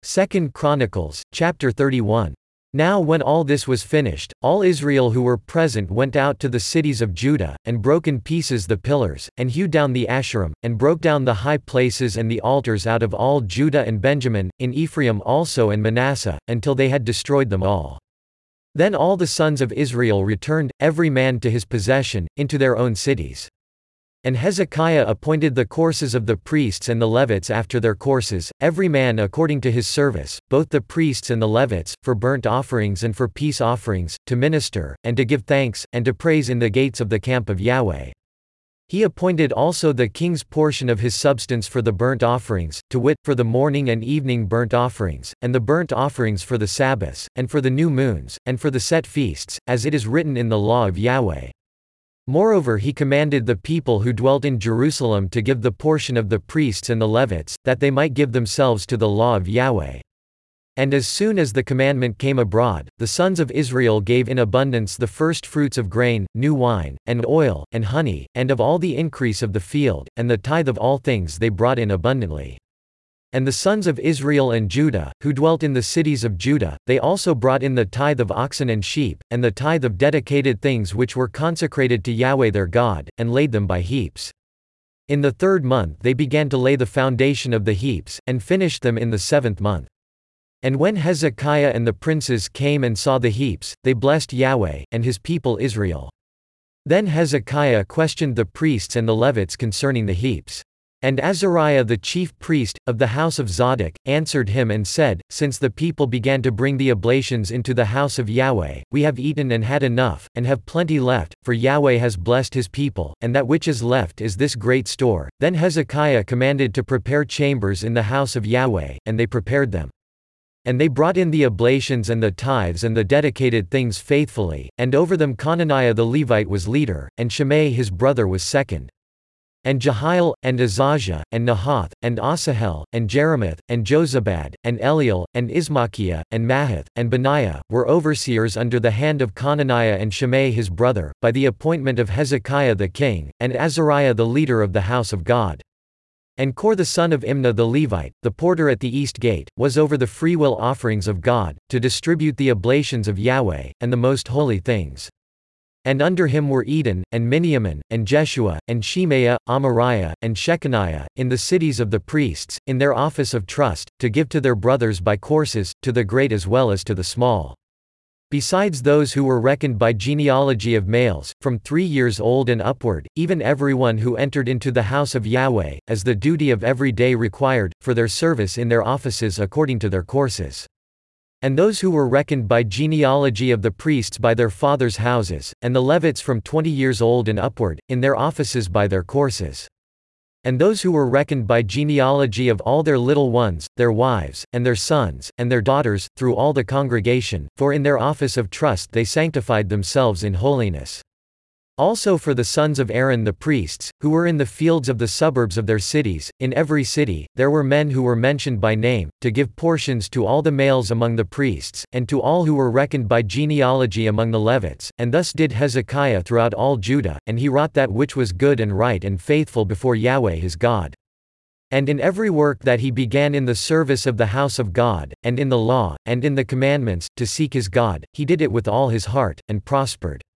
2 Chronicles, chapter 31. Now when all this was finished, all Israel who were present went out to the cities of Judah, and broke in pieces the pillars, and hewed down the Asherim, and broke down the high places and the altars out of all Judah and Benjamin, in Ephraim also and Manasseh, until they had destroyed them all. Then all the sons of Israel returned, every man to his possession, into their own cities. And Hezekiah appointed the courses of the priests and the Levites after their courses, every man according to his service, both the priests and the Levites, for burnt offerings and for peace offerings, to minister, and to give thanks, and to praise in the gates of the camp of Yahweh. He appointed also the king's portion of his substance for the burnt offerings, to wit, for the morning and evening burnt offerings, and the burnt offerings for the Sabbaths, and for the new moons, and for the set feasts, as it is written in the law of Yahweh. Moreover he commanded the people who dwelt in Jerusalem to give the portion of the priests and the Levites, that they might give themselves to the law of Yahweh. And as soon as the commandment came abroad, the sons of Israel gave in abundance the first fruits of grain, new wine, and oil, and honey, and of all the increase of the field, and the tithe of all things they brought in abundantly. And the sons of Israel and Judah, who dwelt in the cities of Judah, they also brought in the tithe of oxen and sheep, and the tithe of dedicated things which were consecrated to Yahweh their God, and laid them by heaps. In the 3rd month they began to lay the foundation of the heaps, and finished them in the 7th month. And when Hezekiah and the princes came and saw the heaps, they blessed Yahweh, and his people Israel. Then Hezekiah questioned the priests and the Levites concerning the heaps. And Azariah the chief priest, of the house of Zadok, answered him and said, Since the people began to bring the oblations into the house of Yahweh, we have eaten and had enough, and have plenty left, for Yahweh has blessed his people, and that which is left is this great store. Then Hezekiah commanded to prepare chambers in the house of Yahweh, and they prepared them. And they brought in the oblations and the tithes and the dedicated things faithfully, and over them Conaniah the Levite was leader, and Shimei his brother was second. And Jehiel, and Azaziah, and Nahath, and Asahel, and Jeremoth, and Jozabad, and Eliel, and Ismachiah, and Mahath, and Benaiah, were overseers under the hand of Conaniah and Shimei his brother, by the appointment of Hezekiah the king, and Azariah the leader of the house of God. And Kor the son of Imnah the Levite, the porter at the east gate, was over the freewill offerings of God, to distribute the oblations of Yahweh, and the most holy things. And under him were Eden, and Miniamin, and Jeshua, and Shemaiah, Amariah, and Shechaniah, in the cities of the priests, in their office of trust, to give to their brothers by courses, to the great as well as to the small. Besides those who were reckoned by genealogy of males, from 3 years old and upward, even everyone who entered into the house of Yahweh, as the duty of every day required, for their service in their offices according to their courses. And those who were reckoned by genealogy of the priests by their fathers' houses, and the Levites from 20 years old and upward, in their offices by their courses. And those who were reckoned by genealogy of all their little ones, their wives, and their sons, and their daughters, through all the congregation, for in their office of trust they sanctified themselves in holiness. Also for the sons of Aaron the priests, who were in the fields of the suburbs of their cities, in every city, there were men who were mentioned by name, to give portions to all the males among the priests, and to all who were reckoned by genealogy among the Levites, and thus did Hezekiah throughout all Judah, and he wrought that which was good and right and faithful before Yahweh his God. And in every work that he began in the service of the house of God, and in the law, and in the commandments, to seek his God, he did it with all his heart, and prospered.